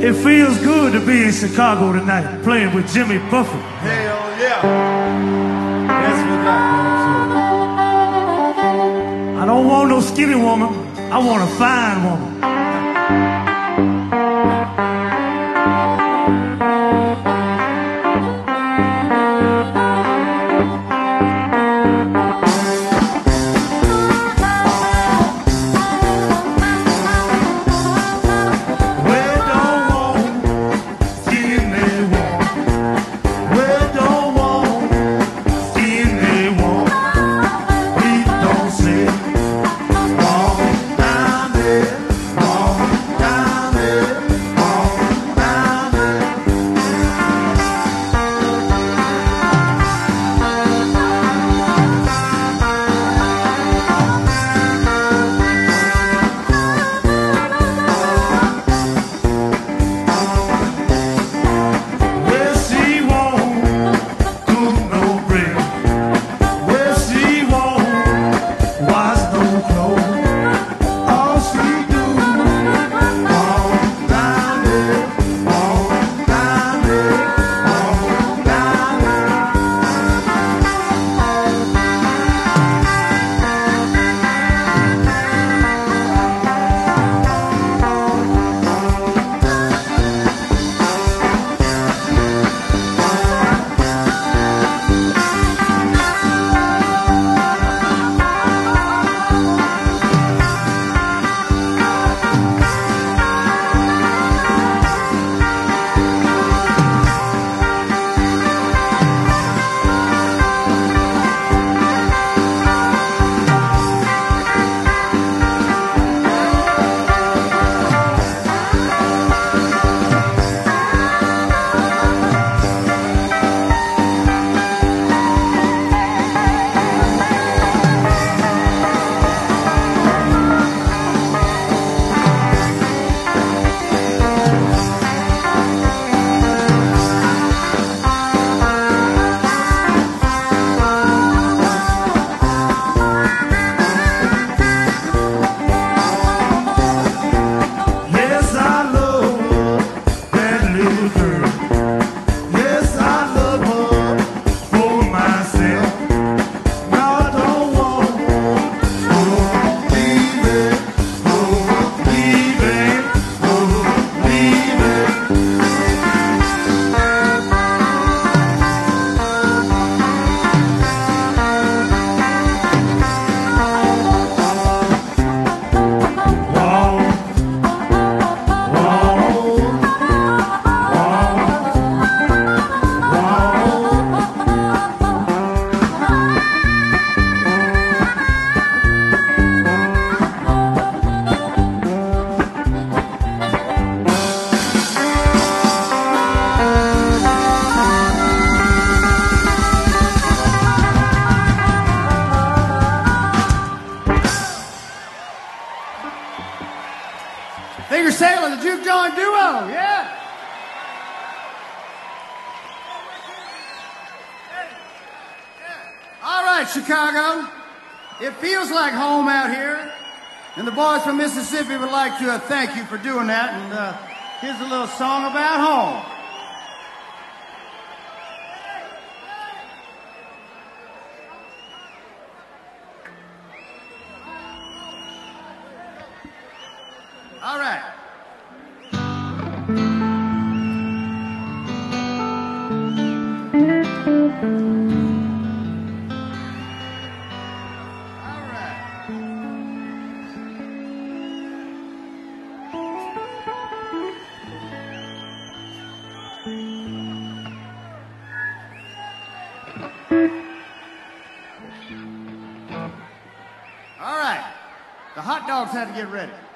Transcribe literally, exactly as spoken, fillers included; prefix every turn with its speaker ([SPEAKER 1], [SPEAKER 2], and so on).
[SPEAKER 1] It feels good to be in Chicago tonight, playing with Jimmy Buffett.
[SPEAKER 2] Hell yeah. That's what that.
[SPEAKER 1] I don't want no skinny woman. I want a fine woman.
[SPEAKER 2] Finger Sailing, the Juke Joint Duo, yeah. All right, Chicago. It feels like home out here. And the boys from Mississippi would like to uh, thank you for doing that. And uh, here's a little song about home. All right. All right. All right. The hot dogs had to get ready.